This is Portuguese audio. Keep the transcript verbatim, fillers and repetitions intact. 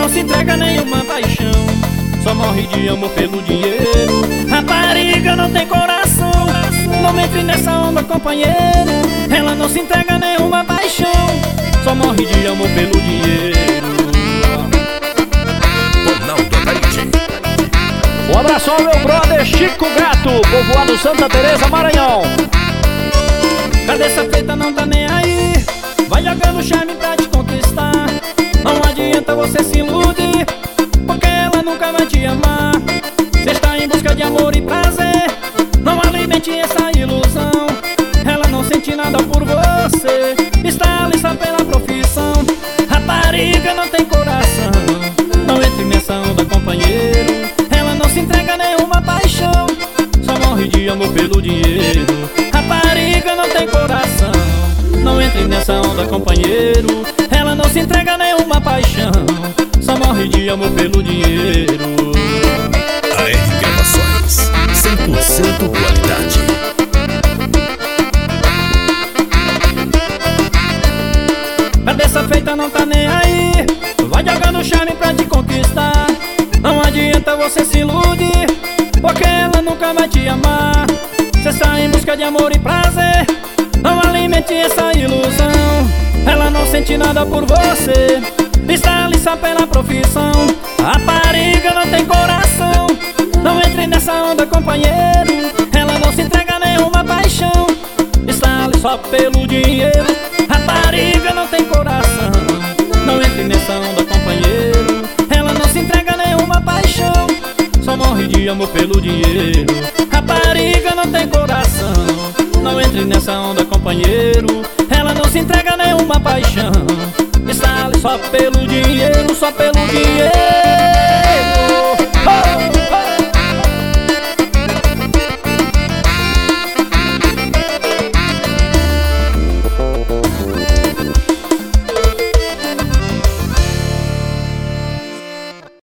se entrega a nenhuma paixão, só morre de amor pelo dinheiro. Rapariga não tem coração, não entre nessa onda, companheiro. Ela não se entrega a nenhuma paixão, só morre de amor pelo dinheiro. Um abraço ao meu brother Chico Gato, povoado Santa Teresa, Maranhão. Cadê essa feita, não tá nem aí, vai jogando charme pra te conquistar. Não adianta você se iludir, porque ela nunca vai te amar. Você está em busca de amor e prazer, não alimente essa ilusão. Ela não sente nada por você, está ali só pela profissão. Rapariga não tem coração, não entre nessa onda, companheiro. Ela não se entrega a nenhuma paixão, só morre de amor pelo dinheiro. Rapariga não tem coração, não entre nessa onda, companheiro. Ela não se entrega a nenhuma paixão, só morre de amor pelo dinheiro. A R Gravações, cem por cento qualidade. Cadê essa feita, não tá nem aí, vai jogando charme pra te conquistar. Não adianta você se iludir, porque ela nunca vai te amar. Você está em busca de amor e prazer, não alimente essa ilusão. Ela não sente nada por você, está ali só pela profissão. Rapariga não tem coração, não entre nessa onda, companheiro. Ela não se entrega a nenhuma paixão, está ali só pelo dinheiro. Rapariga não tem coração, não entre nessa onda, companheiro. Ela não se entrega a nenhuma paixão, só morre de amor pelo dinheiro. Rapariga não tem coração, não entre nessa onda, companheiro. Ela não se entrega a nenhuma paixão, está ali só pelo dinheiro, só pelo dinheiro.